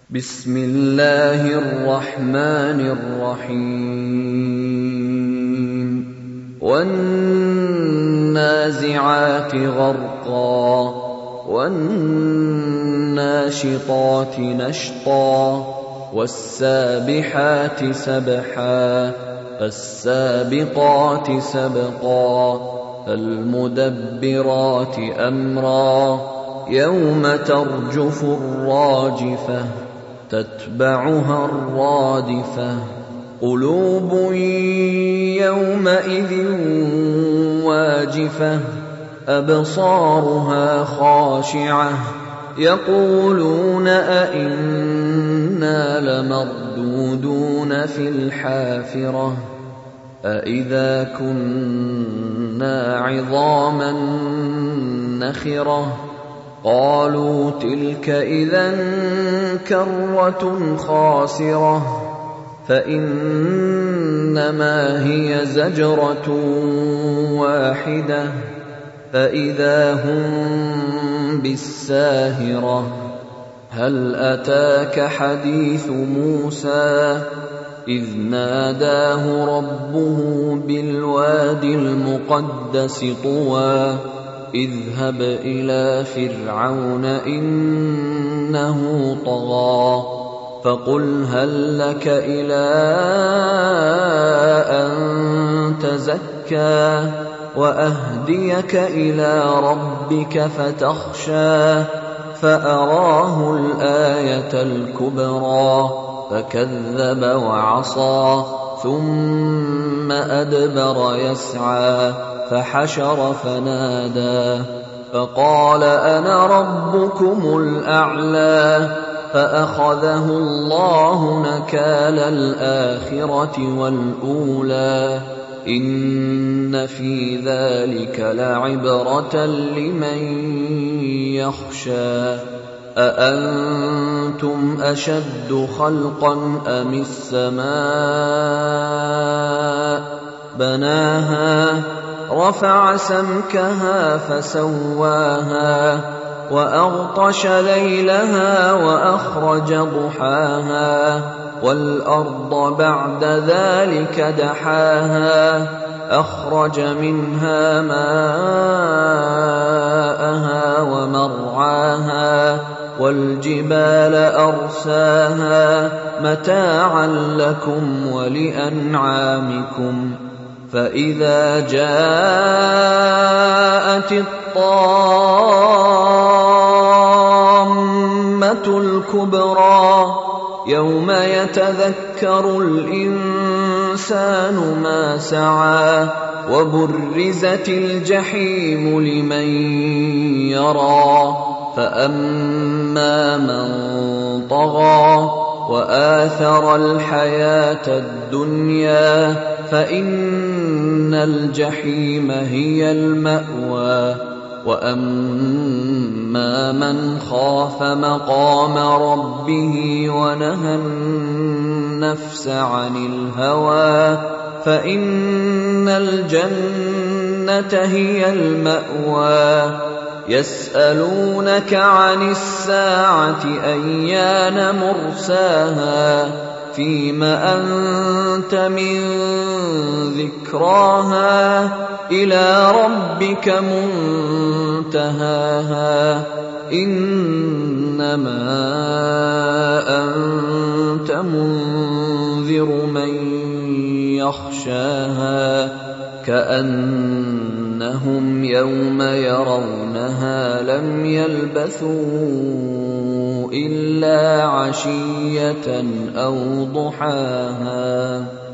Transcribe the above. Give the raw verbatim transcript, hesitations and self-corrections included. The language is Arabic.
بسم الله الرحمن الرحيم والنازعات غرقا والناشطات نشطا والسابحات سبحا فالسابقات سبقا فالمدبرات أمرا يوم ترجف الراجفة تتبعها الرادفة قلوب يومئذ واجفة أبصارها خاشعة يقولون أئنا لمردودون في الحافرة أئذا كنا عظاما نخرة قالوا تلك إذا كرة خاسرة فإنما هي زجرة واحدة فإذا هم بالساهرة هل أتاك حديث موسى إذ ناداه ربه بالواد المقدس طوى اذهب إلى فرعون إنه طغى فقل هل لك إلى أن تزكى وأهديك إلى ربك فتخشى فأراه الآية الكبرى فكذب وعصى ثم أدبر يسعى فحشر فنادى فقال أنا ربكم الأعلى فأخذه الله نكال الآخرة والأولى إن في ذلك لعبرة لمن يخشى أأنتم أشد خلقا أم السماء بناها رفع سمكها فسواها وأغطش ليلها وأخرج ضحاها والأرض بعد ذلك دحاها أخرج منها ماءها ومرعاها والجبال أرساها متاعا لكم ولأنعامكم فإذا جاءت الطامة الكبرى يوم يتذكر الإنسان ما سعى وبرزت الجحيم لمن يرى فأما من طغى وآثر الحياة الدنيا فإن الجحيم هي المأوى وأما من خاف مقام ربه ونهى النفس عن الهوى فإن الجنة هي المأوى يسألونك عن الساعة أيان مرساها فيم أنت من ذكراها إلى ربك منتهاها إنما أنت منذر من يخشاها كأنهم يوم يرونها لم يلبثوا إلا عشية أو ضحاها.